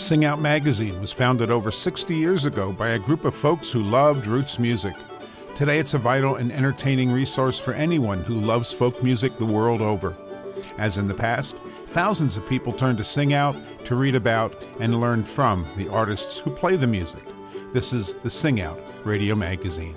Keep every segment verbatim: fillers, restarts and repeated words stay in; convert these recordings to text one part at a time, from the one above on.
Sing Out magazine was founded over sixty years ago by a group of folks who loved roots music. Today it's a vital and entertaining resource for anyone who loves folk music the world over. As in the past, thousands of people turn to Sing Out to read about and learn from the artists who play the music. This is the Sing Out Radio Magazine.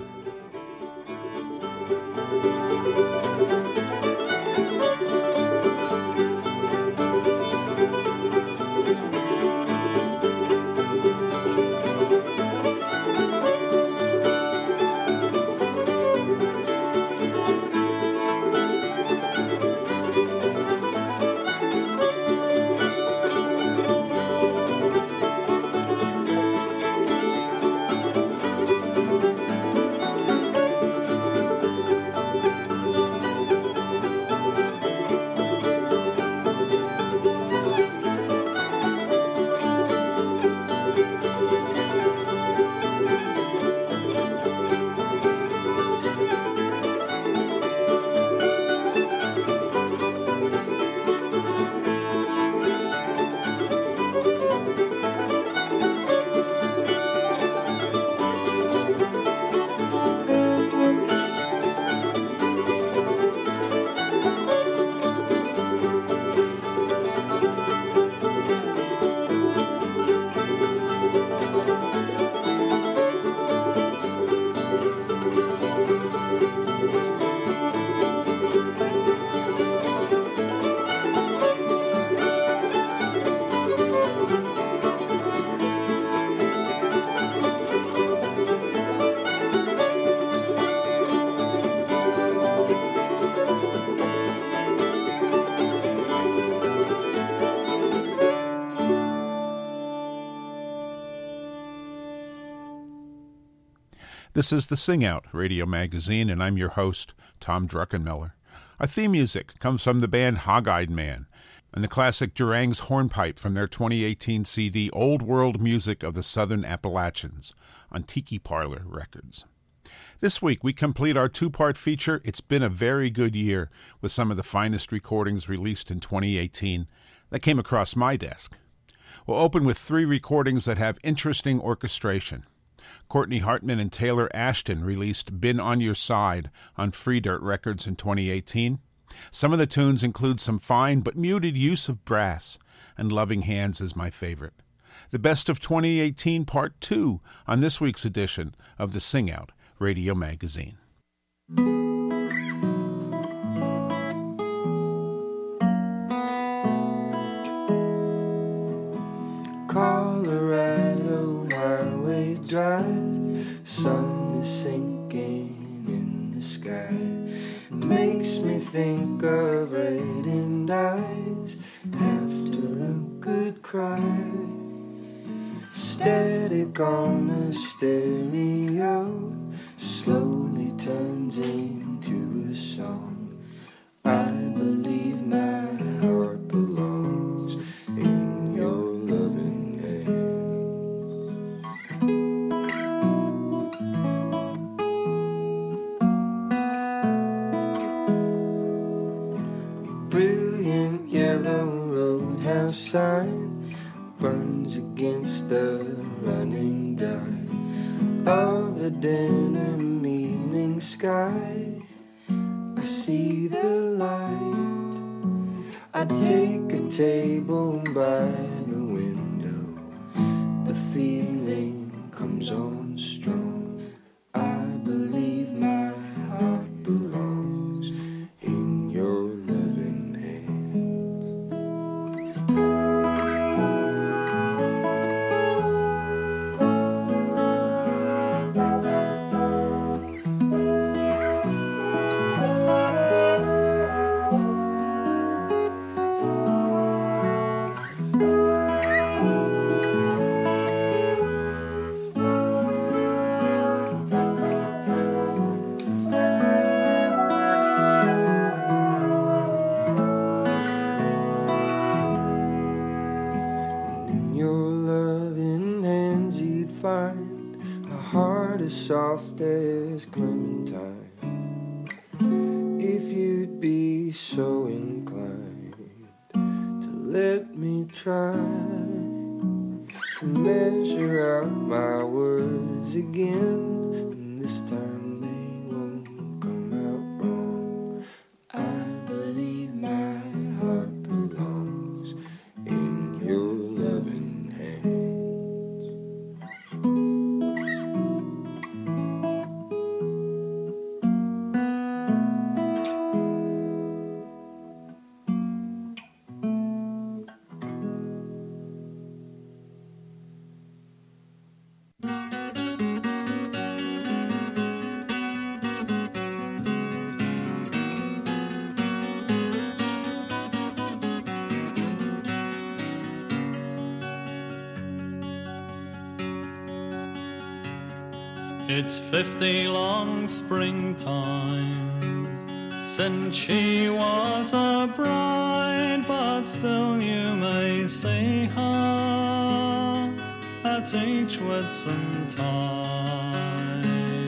This is the Sing Out Radio Magazine, and I'm your host, Tom Druckenmiller. Our theme music comes from the band Hog-Eyed Man and the classic Durang's Hornpipe from their twenty eighteen C D Old World Music of the Southern Appalachians on Tiki Parlor Records. This week, we complete our two-part feature, It's Been a Very Good Year, with some of the finest recordings released in twenty eighteen that came across my desk. We'll open with three recordings that have interesting orchestration. Courtney Hartman and Taylor Ashton released Been on Your Side on Free Dirt Records in twenty eighteen. Some of the tunes include some fine but muted use of brass, and Loving Hands is my favorite. The best of twenty eighteen Part two on this week's edition of the Sing Out Radio Magazine. Colorado Highway Drive, sun is sinking in the sky. Makes me think of reddened eyes after a good cry. Static on the stereo slowly turns into a song. I believe my heart belongs in your loving hands. Brilliant yellow roadhouse sign burns against the running dime of the denim evening sky. I see the light. I take a table by the window. The feeling comes on strong. I believe my heart belongs in your loving soft as clementine. If you'd be so inclined to let me try, measure out my words again, and this time they won't come out wrong. I believe my heart belongs in your loving hands. It's fifty long springtimes since she was a bride, but still you may see her at each Whitsun time,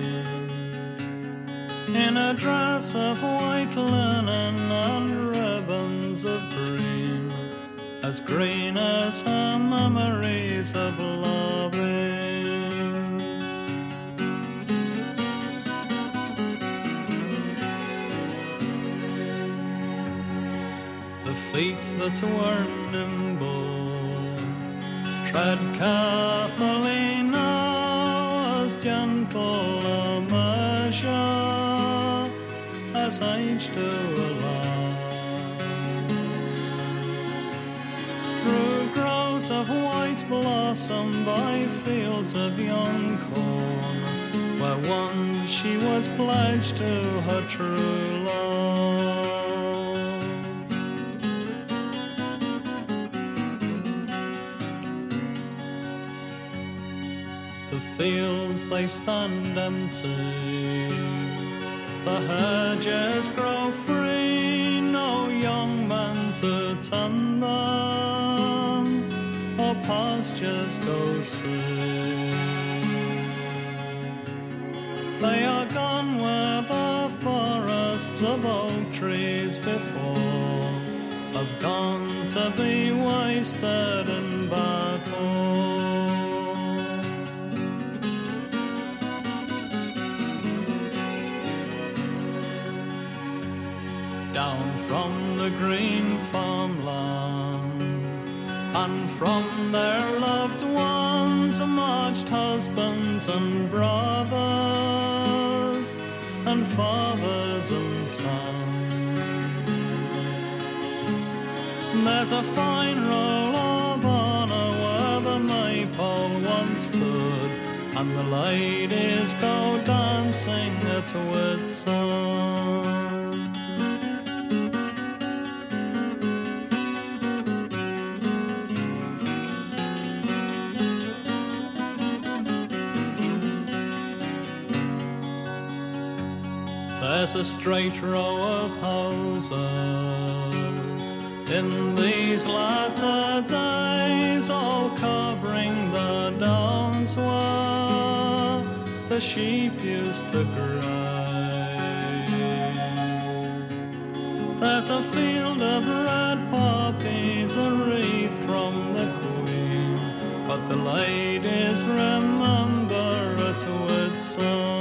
in a dress of white linen and ribbons of green, as green as her memories of loving. Feet that were nimble tread carefully now, as gentle a measure as age do allow. Through groves of white blossom, by fields of young corn, where once she was pledged to her true love. The fields they stand empty, the hedges grow free, no young man to tend them, or pastures go see. They are gone where the forests of oak trees before have gone to be wasted in battle. Down from the green farmlands and from their loved ones marched husbands and brothers and fathers and sons. There's a fine roll of honour where the maypole once stood, and the ladies go dancing at Whitsun. There's a straight row of houses in these latter days, all covering the downs where the sheep used to graze. There's a field of red poppies, a wreath from the Queen, but the ladies remember at Whitsun.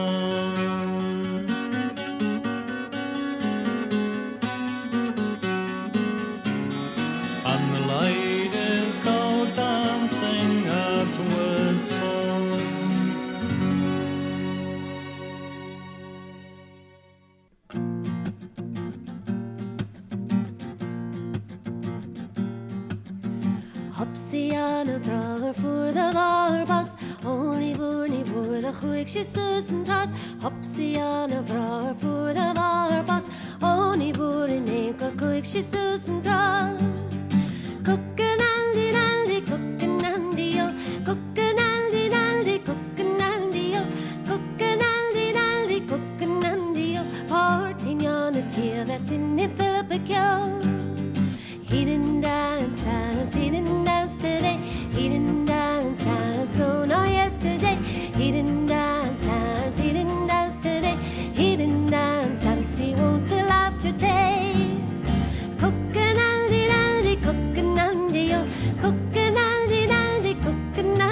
Voor de warbas, only boernie voor de goeikje zussen trad. Hopsie aan de vrouw voor de warbas, only boer in enkel goeikje zussen trad. Kokken aldi aldi, kokken aldi yo, kokken aldi aldi, kokken aldi yo, kokken aldi aldi, kokken aldi yo. Partin on the tear that's in the Philip yo. He didn't dance, dance, he didn't dance today. He didn't dance, dance, no, not yesterday. He didn't dance, dance, he didn't dance today. He didn't dance, dance, he won't till after day. Cookin' aldi, aldi, cookin' aldi, yo. Cookin' aldi, aldi, cookin' aldi.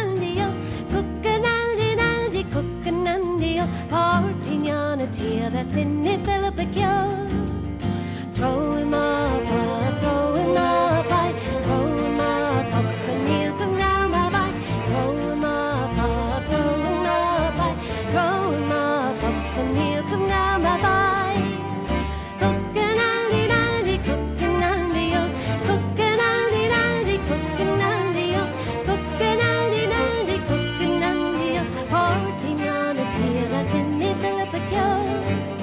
a tear that's in it, Philip Cure. Throw him up, up, throw him up, I throw him up, up, and he'll come down my bike. Throw him up, up, throw him up, I throw him up, up, and he'll come down my bike. Cookin' Aldi, Aldi, cookin' Aldi, oh, cookin' Aldi, Aldi, cookin' Aldi, oh, cookin' Aldi, Aldi, cookin' Aldi, oh, parting on a tear that's in the Philip Cure.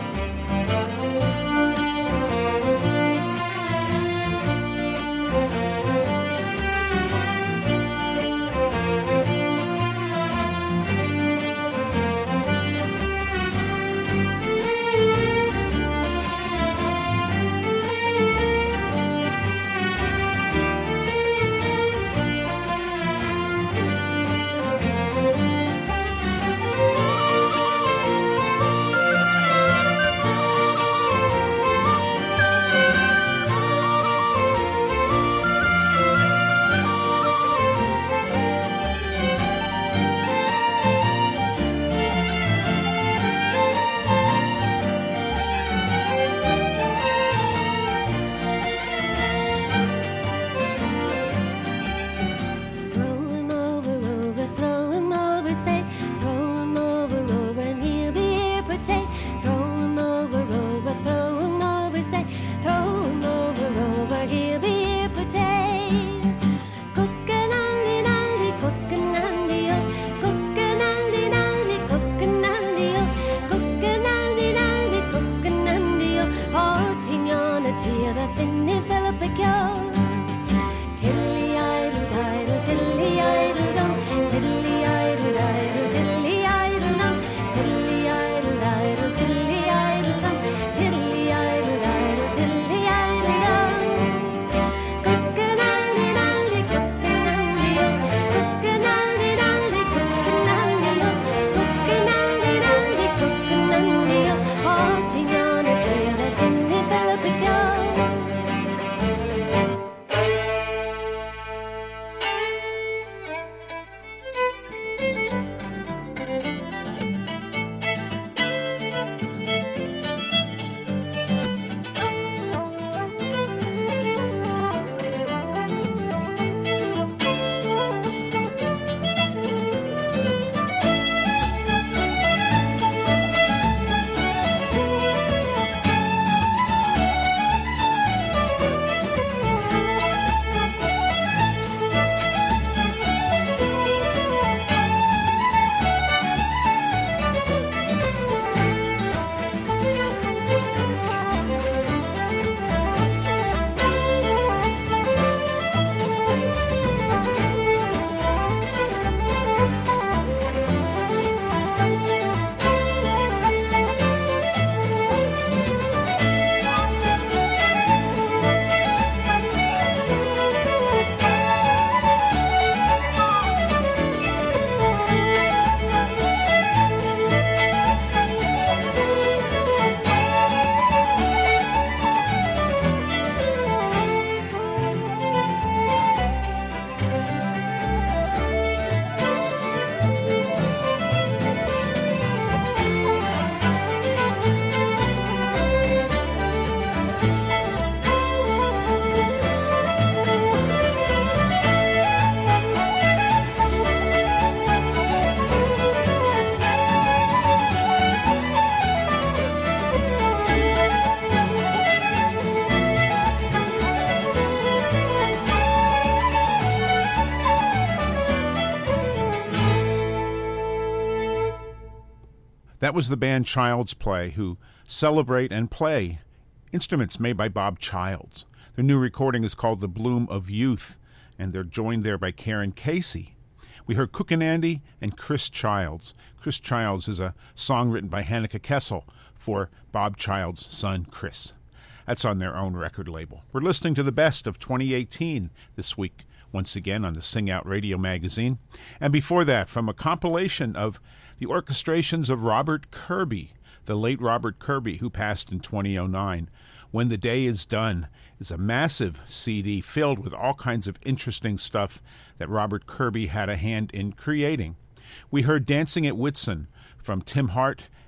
That was the band Child's Play, who celebrate and play instruments made by Bob Childs. Their new recording is called The Bloom of Youth, and they're joined there by Karen Casey. We heard Cookin' Andy and Chris Childs. Chris Childs is a song written by Hanneke Kessel for Bob Childs' son, Chris. That's on their own record label. We're listening to the best of twenty eighteen this week, once again on the Sing Out Radio magazine. And before that, from a compilation of the orchestrations of Robert Kirby, the late Robert Kirby, who passed in twenty oh nine. When the Day is Done is a massive C D filled with all kinds of interesting stuff that Robert Kirby had a hand in creating. We heard Dancing at Whitsun from Tim Hart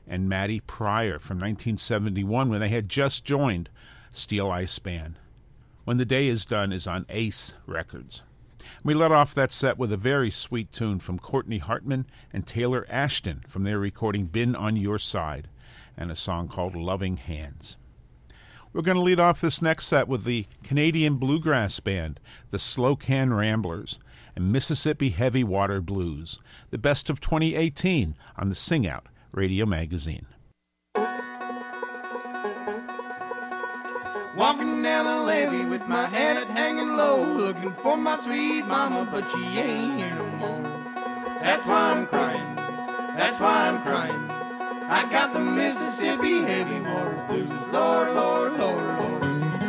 and Maddie Pryor from nineteen seventy-one when they had just joined Steel Ice Band. When the Day Is Done is on Ace Records. We let off that set with a very sweet tune from Courtney Hartman and Taylor Ashton from their recording Been on Your Side, and a song called Loving Hands. We're going to lead off this next set with the Canadian bluegrass band, the Slow Can Ramblers, and Mississippi Heavy Water Blues, the best of twenty eighteen on the Sing Out Radio Magazine. Walking down the levee with my head hanging low, looking for my sweet mama, but she ain't here no more. That's why I'm crying, that's why I'm crying. I got the Mississippi Heavy Water Blues. Lord, Lord, Lord, Lord.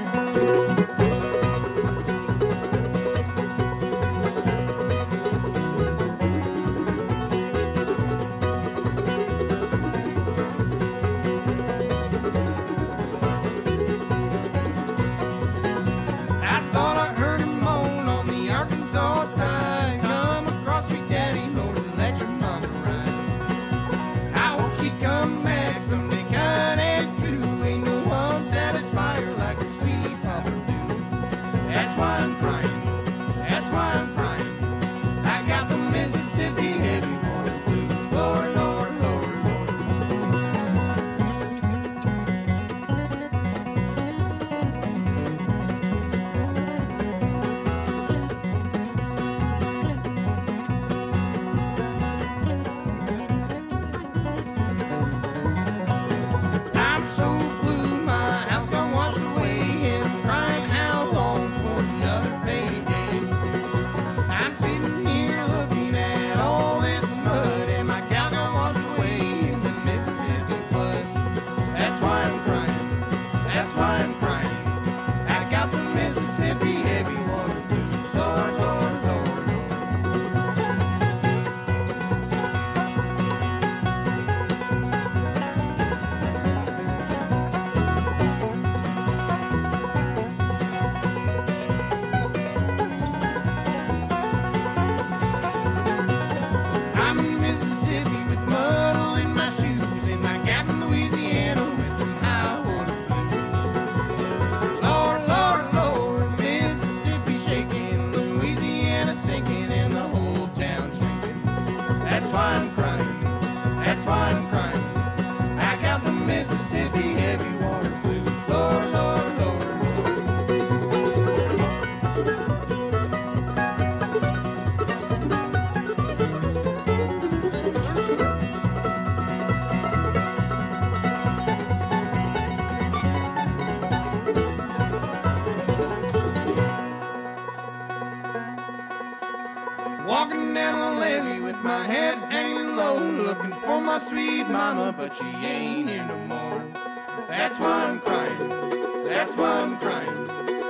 Walking down the levee with my head hanging low, looking for my sweet mama, but she ain't here no more. That's why I'm crying, that's why I'm crying.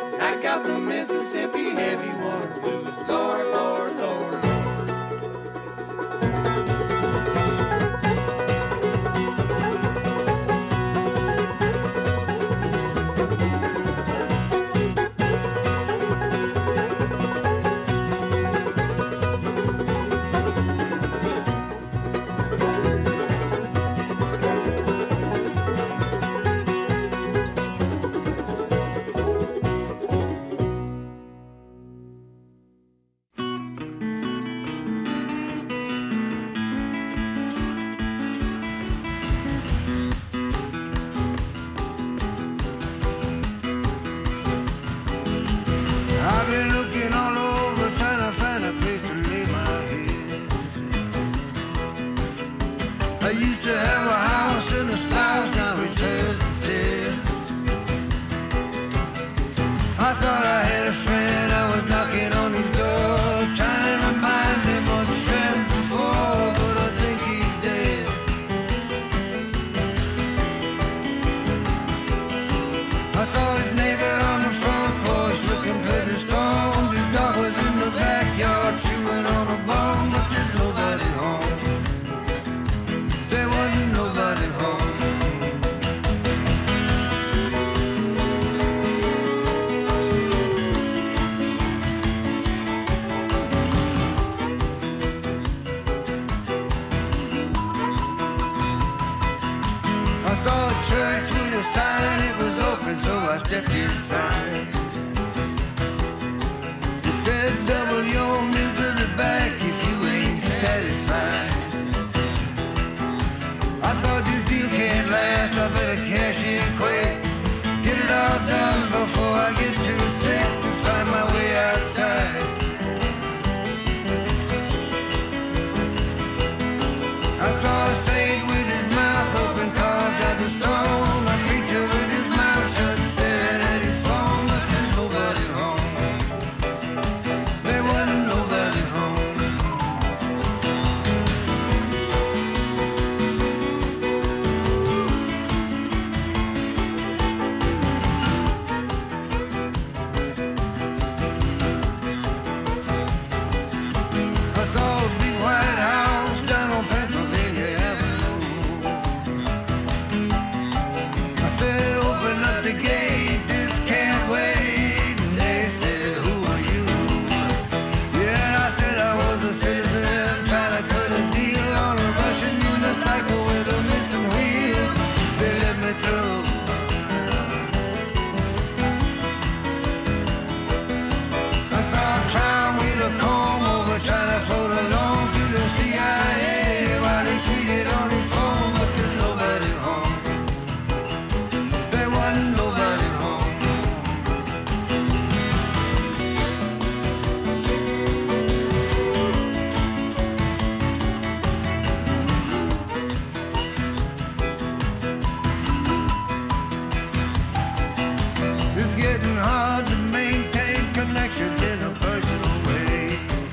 I got the Mississippi Heavy Water Blues. Lord, Lord, Lord. church with a sign, it was open, so I stepped inside. It said, double your misery back if you ain't satisfied. I thought this deal can't last, I better cash in quick. Get it all done before I get too sick to find my way outside. I saw a saint with his mouth open, carved out of stone. A preacher with his mouth shut, staring at his phone. But there's nobody home. There wasn't nobody home. I saw a big white house down on Pennsylvania Avenue. I said, open up the gate, this can't wait. And they said, who are you? Yeah, and I said I was a citizen trying to cut a deal on a Russian unicycle with a missing wheel. They let me through. I saw a clown with a comb over trying to float along through the C I A while he tweeted on his phone, but there's nobody home. There wasn't nobody home. It's getting hard to maintain connections in a personal way.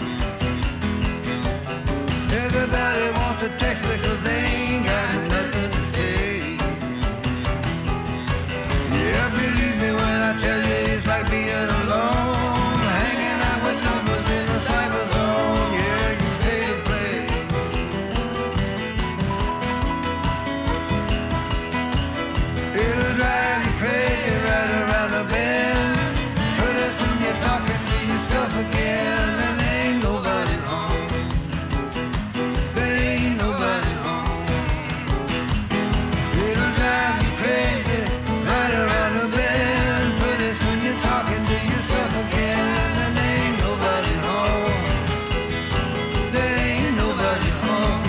Everybody wants to text because they ain't got nothing to say. Yeah, believe me when I tell you it's like being alone, hanging out with numbers in the cyber zone. Yeah, you pay to play. It'll drive you crazy right around the bend. Pretty soon you're talking to yourself again, and there ain't nobody home. There ain't nobody home. It'll drive you crazy right around the bend. Pretty soon you're talking to yourself again, and there ain't nobody home. There ain't nobody home.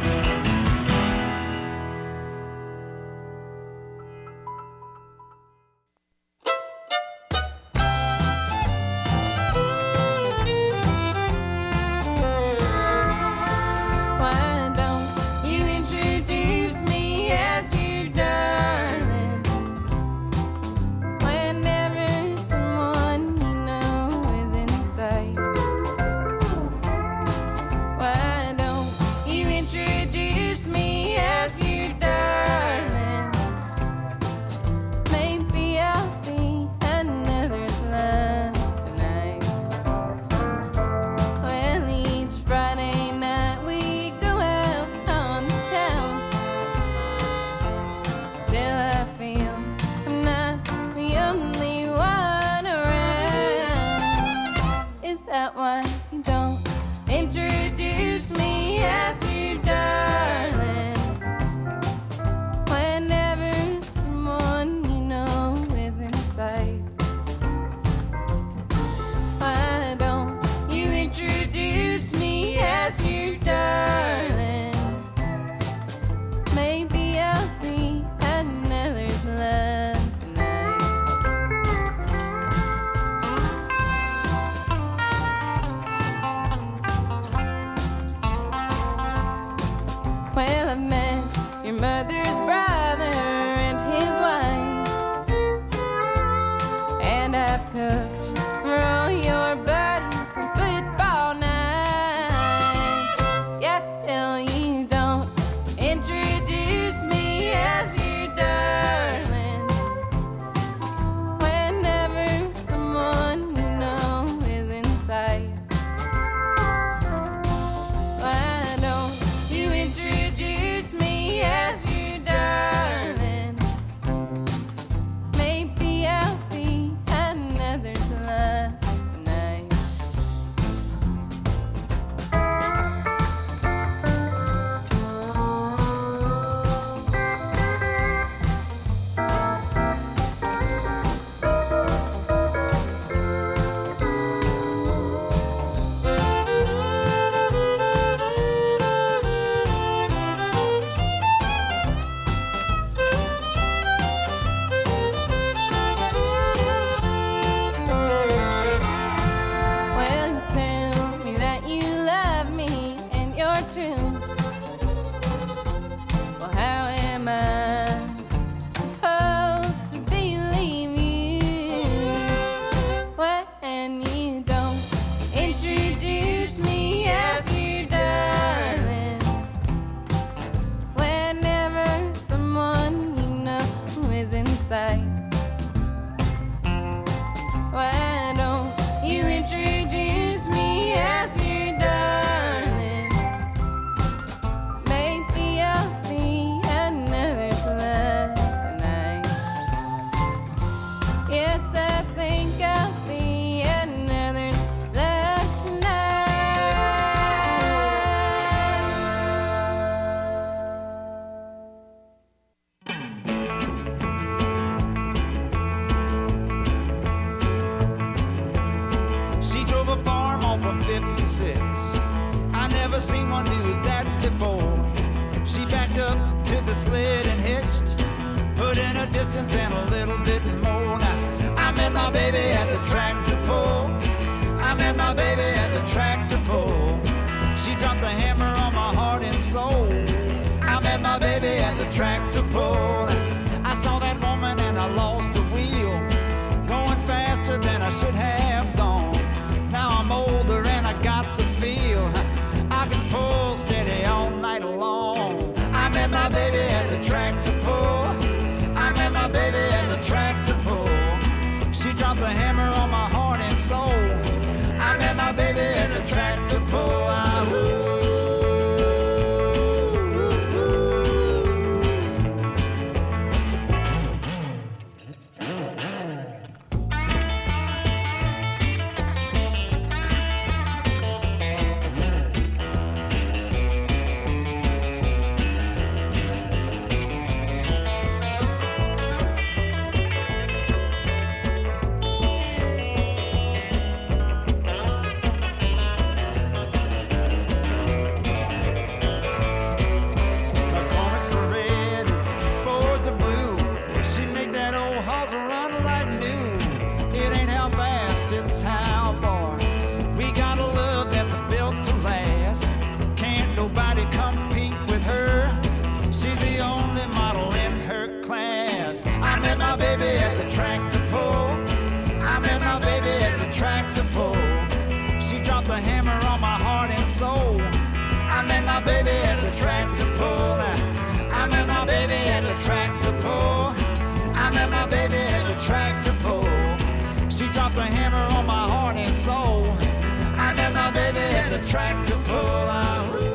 Why don't you introduce me as your darling? Whenever someone you know is in sight. Why don't you introduce me as your darling? Maybe I'll be another's love tonight. Well, each Friday night we go out on the town. Still I feel I'm not the only one around. Is that why you don't introduce me as your darling? Whenever someone you know is in sight. Why don't you introduce me as your darling? Maybe I'll be another's love tonight. Well, I met your mother's brother and his wife, and I've cooked for all your buddies on football night. Yet still you don't introduce me as your darling. Whenever someone you know is in sight. Why don't you introduce me as your darling? Maybe I'll be another's love. sight. Why don't you introduce me as your darling? Maybe I'll be another's love tonight. Yes, I think I'll be another's love She drove a farm off of fifty-six. I never seen one do that before. She backed up to the sled and hitched, put in a distance and a little bit more. Now I met my baby at the tractor pull. I met my baby at the tractor pull. She dropped the hammer on my heart and soul. I met my baby at the tractor pull. I saw that woman and I lost the wheel, going faster than I should have gone. Now I'm older and I got the feel. I can pull steady all night long. I met my baby at the tractor pull. I met my baby at the tractor pull. She dropped the hammer on my heart and soul. I met my baby at the tractor pull. I, ooh. I met my baby at the tractor pull. I met my baby at the tractor pull. She dropped the hammer on my heart and soul. I met my baby at the tractor pull. I met my baby at the tractor pull. I met my baby at the tractor pull. She dropped the hammer on my heart and soul. I met my baby at the tractor pull. I,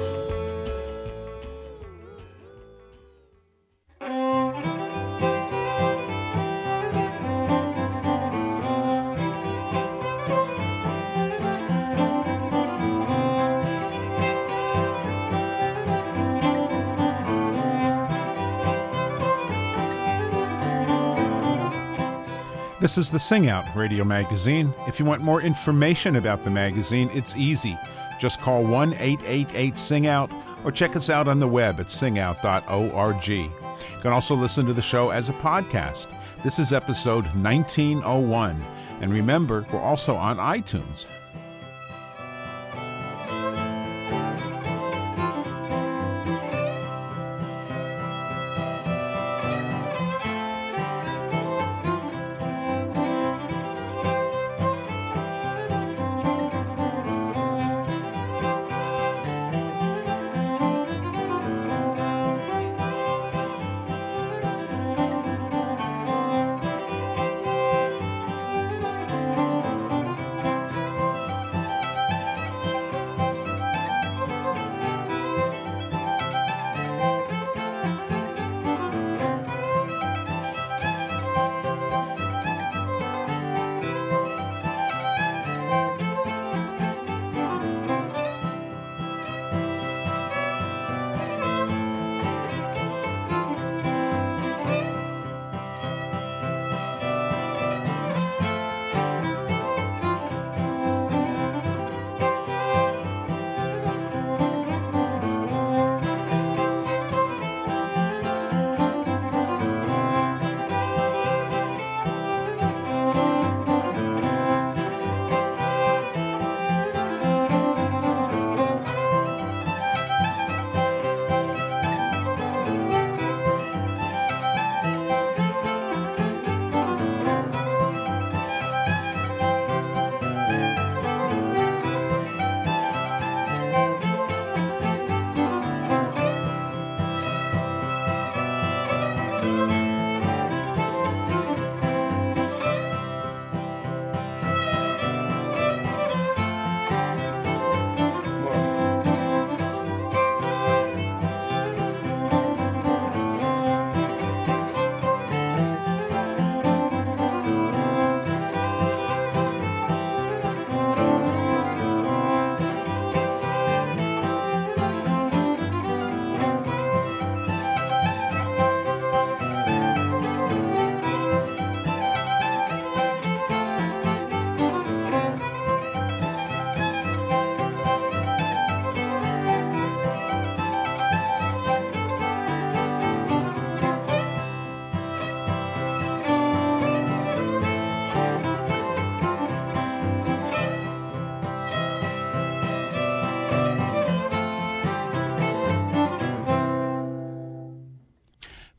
This is the Sing Out Radio Magazine. If you want more information about the magazine, it's easy. Just call one eight eight eight sing out or check us out on the web at sing out dot org. You can also listen to the show as a podcast. This is episode nineteen oh one. And remember, we're also on iTunes.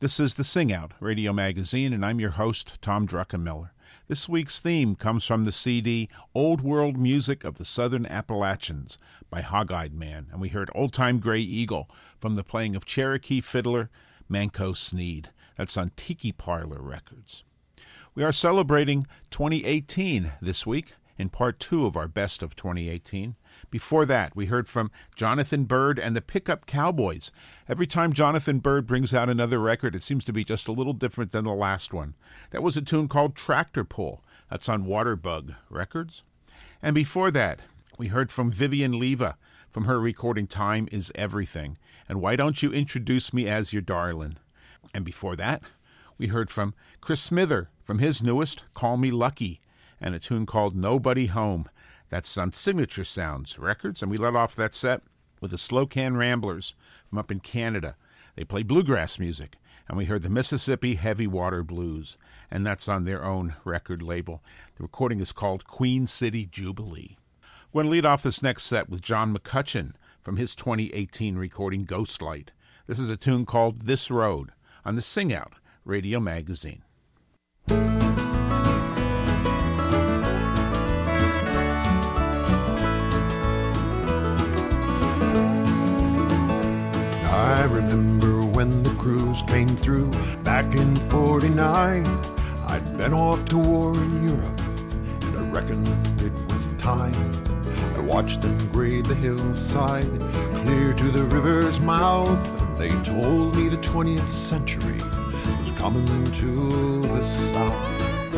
This is the Sing Out Radio Magazine, and I'm your host, Tom Druckenmiller. This week's theme comes from the C D Old World Music of the Southern Appalachians by Hog-Eyed Man, and we heard Old Time Gray Eagle from the playing of Cherokee fiddler Manco Sneed. That's on Tiki Parlor Records. We are celebrating twenty eighteen this week in part two of our Best of twenty eighteen. Before that, we heard from Jonathan Byrd and the Pickup Cowboys. Every time Jonathan Byrd brings out another record, it seems to be just a little different than the last one. That was a tune called Tractor Pull. That's on Waterbug Records. And before that, we heard from Vivian Leva from her recording Time Is Everything, and Why Don't You Introduce Me As Your Darlin'. And before that, we heard from Chris Smither from his newest, Call Me Lucky, and a tune called Nobody Home. That's on Signature Sounds Records, and we let off that set with the Slow Can Ramblers from up in Canada. They play bluegrass music, and we heard the Mississippi Heavy Water Blues, and that's on their own record label. The recording is called Queen City Jubilee. We're going to lead off this next set with John McCutcheon from his twenty eighteen recording Ghostlight. This is a tune called This Road on the Sing Out Radio Magazine. I remember when the crews came through back in forty-nine. I'd been off to war in Europe, and I reckoned it was time. I watched them grade the hillside, clear to the river's mouth, and they told me the twentieth century was coming to the south.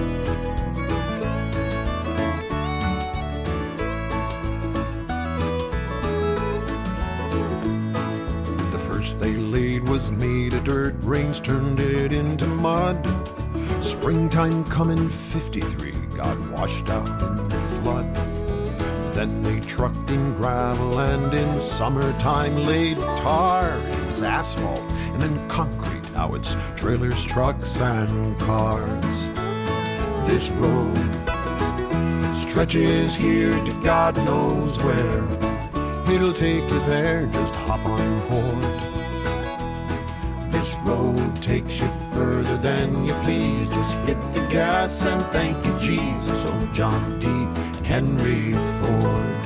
They laid was made of dirt, rains turned it into mud. Springtime coming fifty-three got washed out in the flood. Then they trucked in gravel and in summertime laid tar. It was asphalt and then concrete, now it's trailers, trucks and cars. This road stretches here to God knows where. It'll take you there, just hop on board. This road takes you further than you please. Just hit the gas and thank you, Jesus. Old John D. and Henry Ford.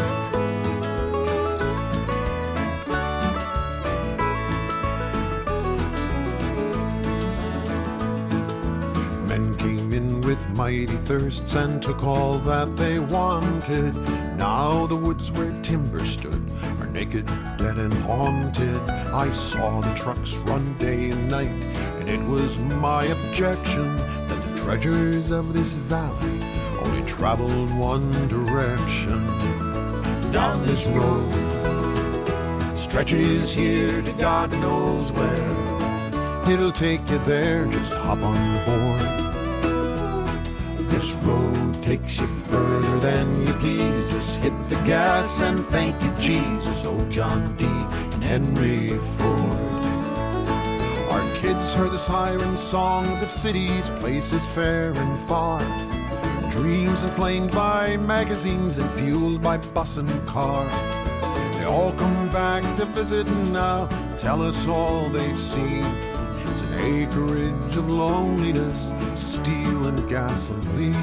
Men came in with mighty thirsts and took all that they wanted. Now the woods where timber stood are naked, dead and haunted. I saw the trucks run day and night, and it was my objection that the treasures of this valley only traveled one direction. Down this road stretches here to God knows where. It'll take you there, just hop on board. This road takes you further than you please. Just hit the gas and thank you, Jesus. Old John D. and Henry Ford. Our kids heard the siren songs of cities, places fair and far. Dreams inflamed by magazines and fueled by bus and car. They all come back to visit and now tell us all they've seen. It's an acreage of loneliness, steel and gasoline.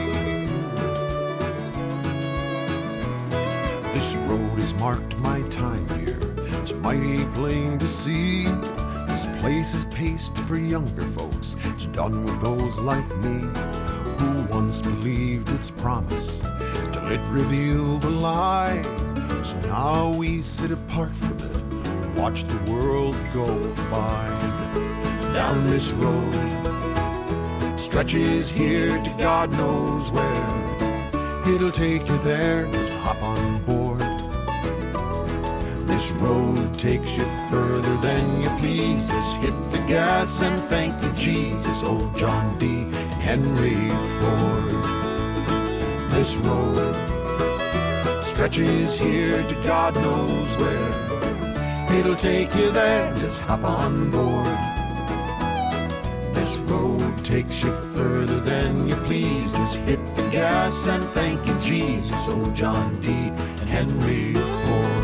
This road has marked my time here. It's mighty plain to see. This place is paced for younger folks. It's done with those like me, who once believed its promise till it revealed a lie. So now we sit apart from it and watch the world go by. Down this road stretches here to God knows where. It'll take you there, just hop on board. This road takes you further than you please. Just hit the gas and thank you, Jesus. Old John D. and Henry Ford. This road stretches here to God knows where. It'll take you there, just hop on board. This road takes you further than you please. Just hit the gas and thank you, Jesus. Old John D. and Henry Ford.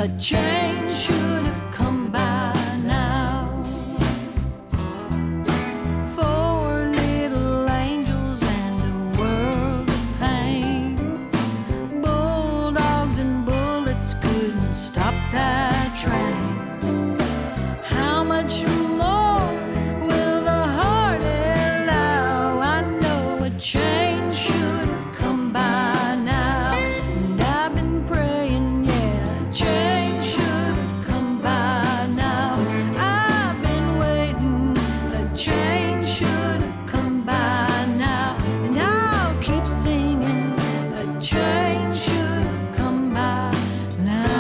A change should have come by now. Four little angels and a world of pain. Bulldogs and bullets couldn't stop that train. How much more will the heart allow? I know a change should have come by now. And I've been praying, yeah, a change should have come by now. I've been waiting, a change should have come by now. And I'll keep singing, a change should have come by now.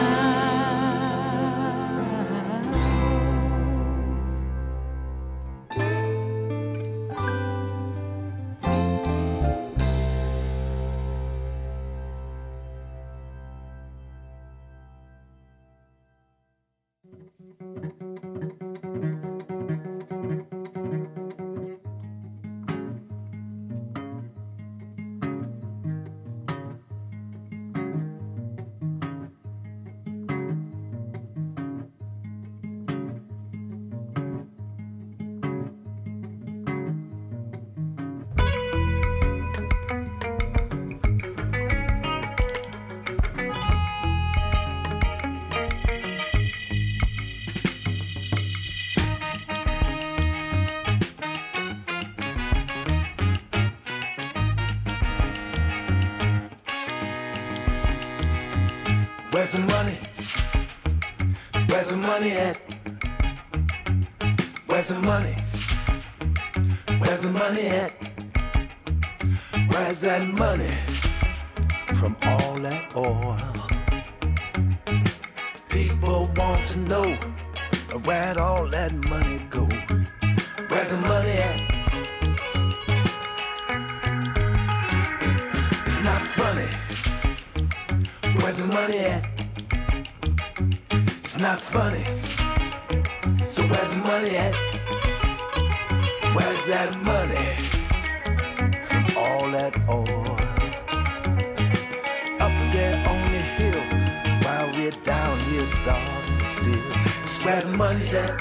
Where's the money? Where's the money at? Where's the money? Where's the money at? Where's that money from all that oil? People want to know where'd all that money go? Where's the money at? It's not funny. Where's the money at? It's not funny. So where's the money at? Where's that money from all that oil? Up there on the hill, while we're down here starving still. It's where the money's at.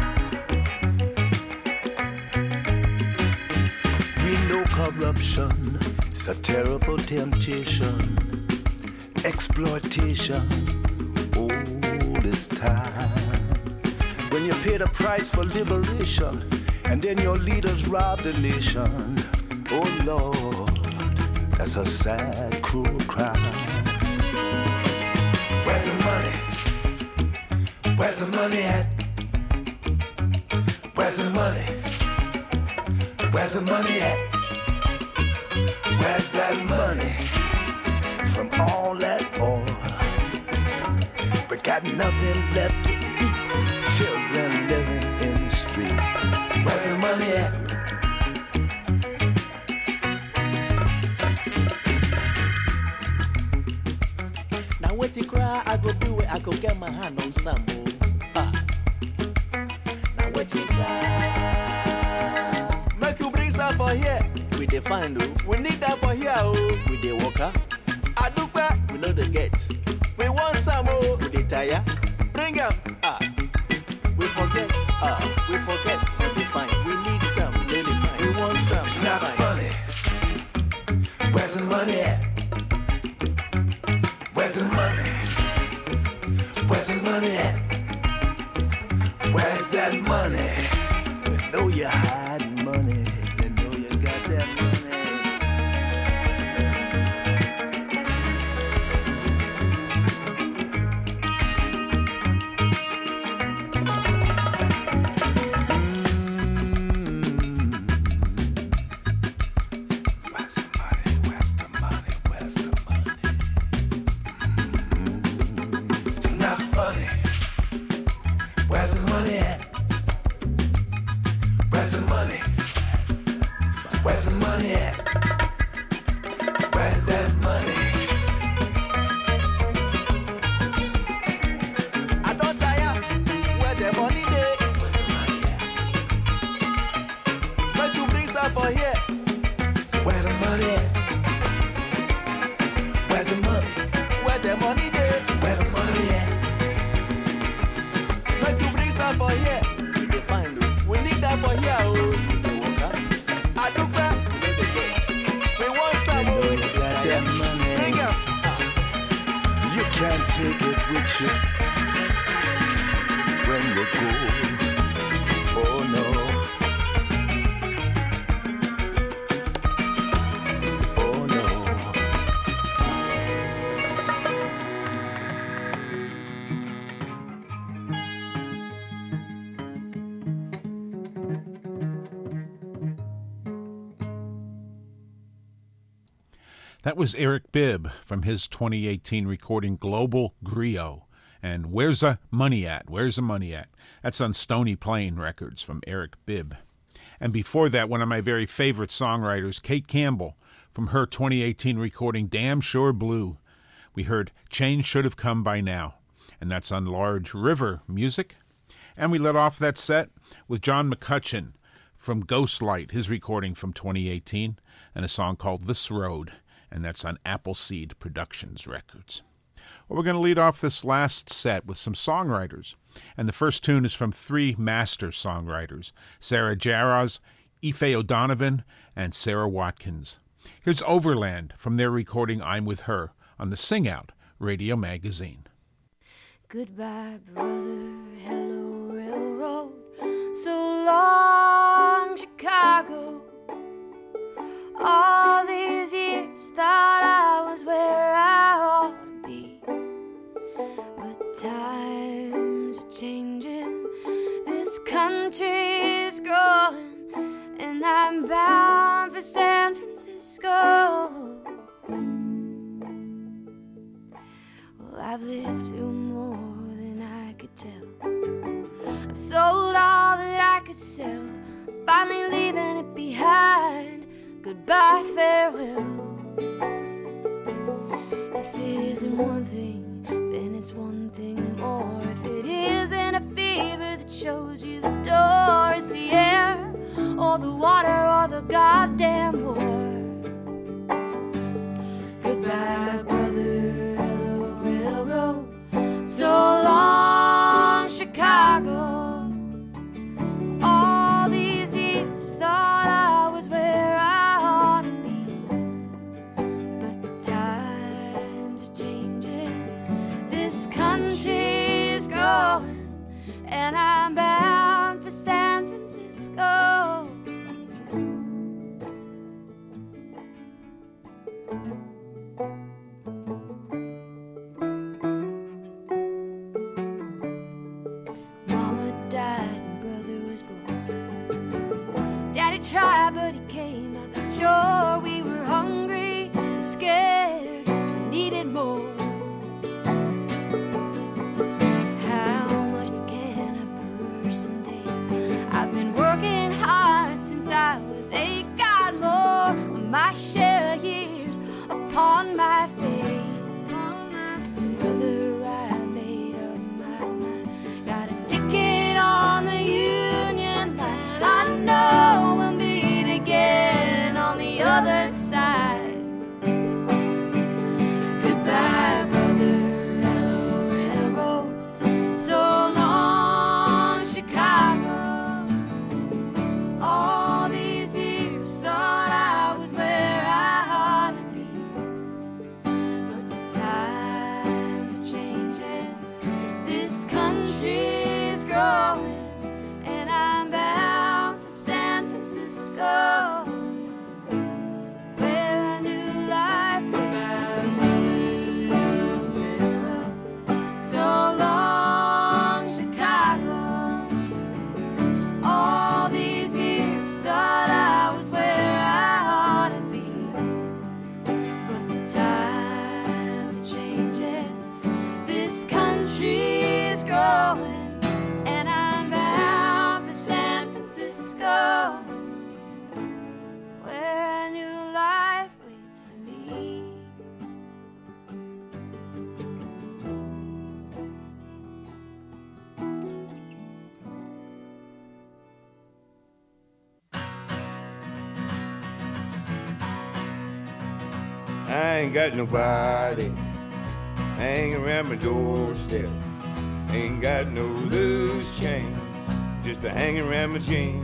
We know corruption is a terrible temptation. Exploitation, all this time. When you pay the price for liberation, and then your leaders rob the nation. Oh Lord, that's a sad, cruel crime. Where's the money? Where's the money at? Where's the money? Where's the money at? Where's that money from all that oil? We got nothing left to eat. Children living in the street. Where's the money at? Now what you cry, I go do it, I go get my hand on some more. Ah. Now what you cry? Make you bring some for here. We define though. We need that for here, oh. We the walker. I do that, we know the get. We want some more. We the tire. Bring them. Ah. We forget. Ah. We forget. We define. We need some. We define. We want some. It's not funny. Where's the money at? Where's the money? Where's the money at? Where's that money? You know you're hiding money. You know you got that money. Where's the money at? Where's the money? can't take it with you when you go. Oh no. Oh no. That was Eric Bibb from his twenty eighteen recording Global Griot. And Where's the Money At? Where's the Money At? That's on Stony Plain Records from Eric Bibb. And before that, one of my very favorite songwriters, Kate Campbell, from her twenty eighteen recording Damn Sure Blue. We heard Change Should Have Come By Now, and that's on Large River Music. And we let off that set with John McCutcheon from Ghostlight, his recording from twenty eighteen, and a song called This Road, and that's on Appleseed Productions Records. Well, we're going to lead off this last set with some songwriters, and the first tune is from three master songwriters, Sarah Jarosz, Aoife O'Donovan, and Sarah Watkins. Here's Overland from their recording I'm With Her on the Sing Out Radio Magazine. Goodbye, brother, hello, railroad, so long, Chicago. All these years thought I was where I ought to be, but times are changing, this country's growing, and I'm bound for San Francisco. Well, I've lived through more than I could tell, I've sold all that I could sell, finally leaving it behind. Goodbye, farewell. If it isn't one thing, then it's one thing more. If it isn't a fever that shows you the door, it's the air, or the water, or the goddamn war. Goodbye, brother, hello, railroad, so long, Chicago. All these years thought I was where I country's growing, and I'm bound for San Francisco. Mama died and brother was born. Daddy tried, but he came up short. We were hungry and scared, needed more. I've been working hard since I was eight, got more of my share of years upon my face. Brother, I made up my mind, got a ticket on the Union line. I know we'll meet again on the other side. Goodbye, brother, hello, railroad, so long, Chicago. All these years thought I was where I ought to be, but the times are changing, this country's growing, and I'm bound for San Francisco, where I knew life was so long, Chicago. All these thought I was where I ought to be, but the times are changing, this country's growing, and I'm bound for San Francisco, where I knew life waits for me. I ain't got nobody hanging around my doorstep. Ain't got no loose change, just a hanging around my jeans.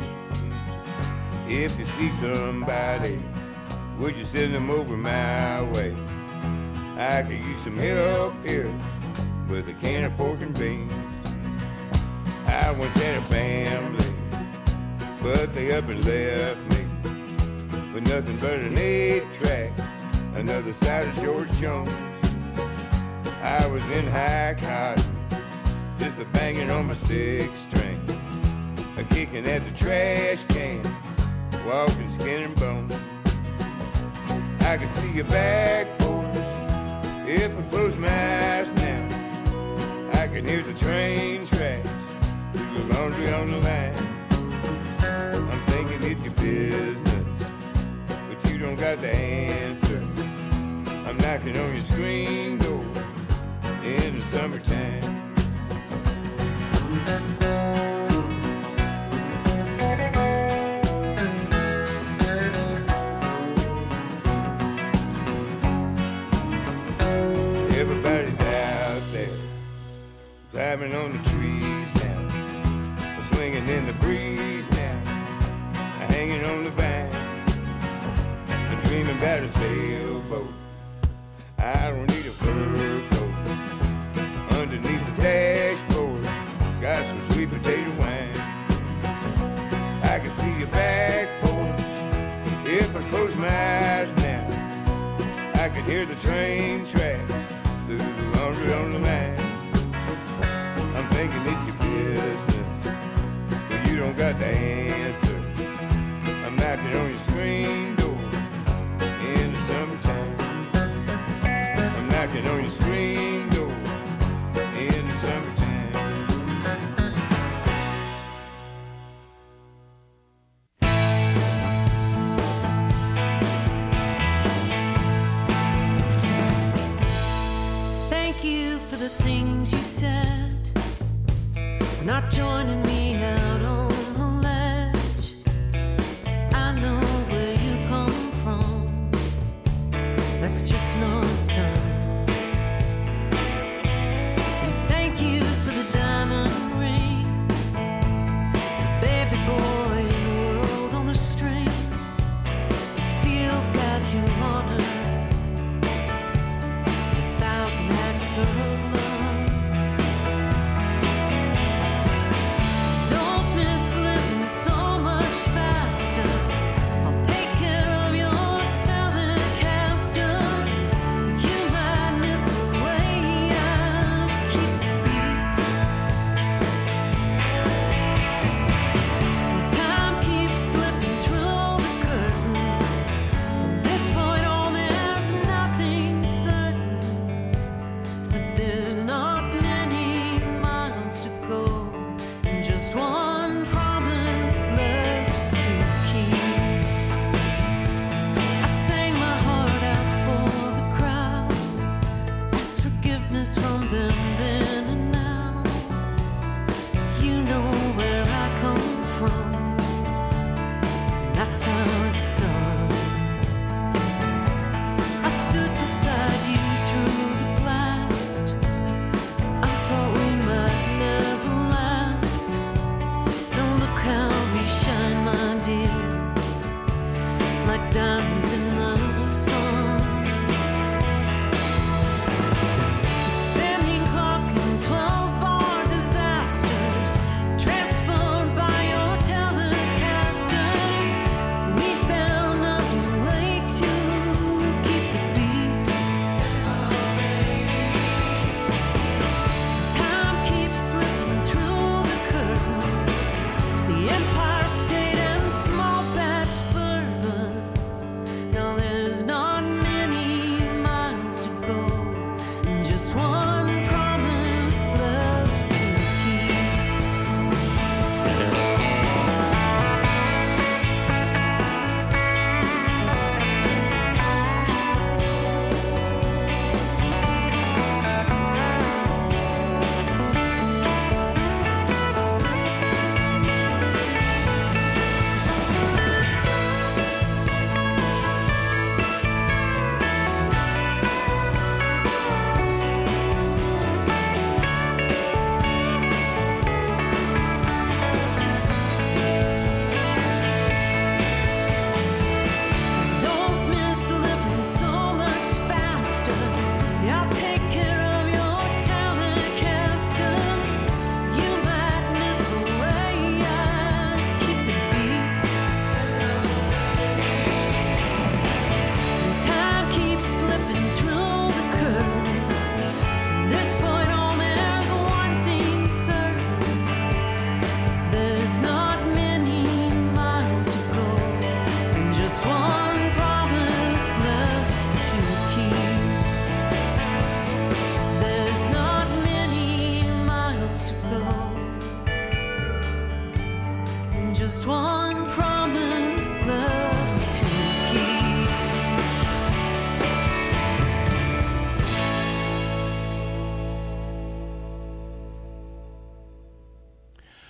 If you see somebody, would you send them over my way? I could use some help here with a can of pork and beans. I once had a family, but they up and left me with nothing but an eight track, another side of George Jones. I was in high cotton, just a banging on my six string, a kicking at the trash can, walking skin and bone. I could see your back porch if I close my eyes now. I can hear the train tracks through the laundry on the line. I'm thinking it's your business, but you don't got the answer. I'm knocking on your screen door in the summertime. Everybody's out there, climbing on the trees now, swinging in the breeze now, hanging on the vine. I'm dreaming about a sailboat. I don't need a fur coat. Underneath the dashboard, got some sweet potato wine. I can see your back porch if I close my eyes now. I can hear the train tracks through the laundry on the line. I'm thinking it's your business, but you don't got the answer. I'm knocking on your screen door in the summertime. I'm knocking on your screen door in the summertime. Thank you for the things you said, not joining me out on the ledge. I know where you come from, that's just not done. And thank you for the diamond ring, the baby boy in the world on a string, the field guide to honor, a thousand acts of love.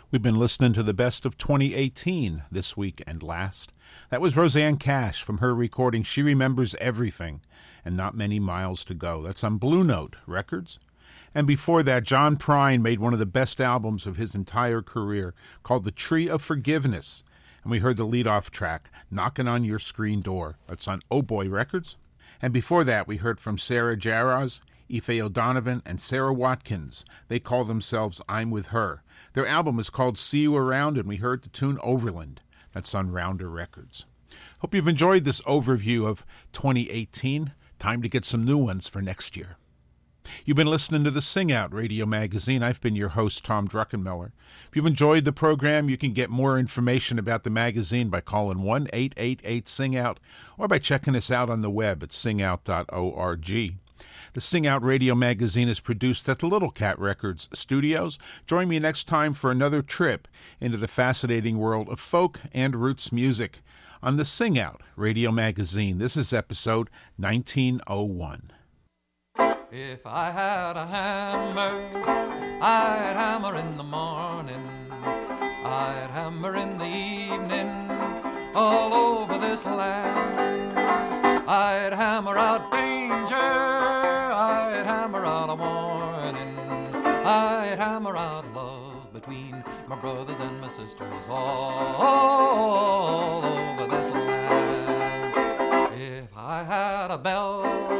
We've been listening to the best of twenty eighteen this week and last. That was Rosanne Cash from her recording She Remembers Everything and Not Many Miles to Go. That's on Blue Note Records. And before that, John Prine made one of the best albums of his entire career called The Tree of Forgiveness. And we heard the lead-off track, Knockin' on Your Screen Door. That's on Oh Boy Records. And before that, we heard from Sarah Jarosz, Aoife O'Donovan, and Sarah Watkins. They call themselves I'm With Her. Their album is called See You Around, and we heard the tune Overland. That's on Rounder Records. Hope you've enjoyed this overview of twenty eighteen. Time to get some new ones for next year. You've been listening to the Sing Out Radio Magazine. I've been your host, Tom Druckenmiller. If you've enjoyed the program, you can get more information about the magazine by calling one eight eight eight sing out or by checking us out on the web at sing out dot org. The Sing Out Radio Magazine is produced at the Little Cat Records studios. Join me next time for another trip into the fascinating world of folk and roots music on the Sing Out Radio Magazine. This is episode nineteen oh one. If I had a hammer, I'd hammer in the morning, I'd hammer in the evening, all over this land. I'd hammer out danger, I'd hammer out a warning, I'd hammer out love between my brothers and my sisters all, all over this land. If I had a bell,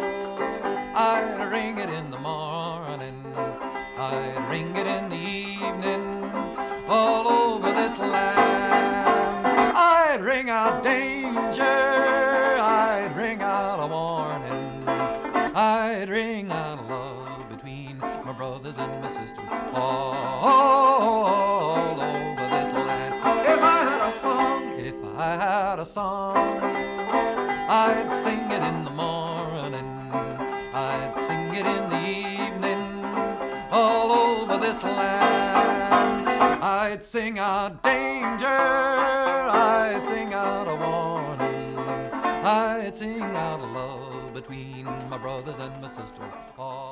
I'd ring it in the morning, I'd ring it in the evening, all over this land. I'd ring out danger, I'd ring out a warning, I'd ring out love between my brothers and my sisters all, all over this land. If I had a song, if I had a song, I'd sing it in the morning, I'd sing it in the evening, all over this land. I'd sing out danger, I'd sing out a warning, I'd sing out love between my brothers and my sisters. Oh.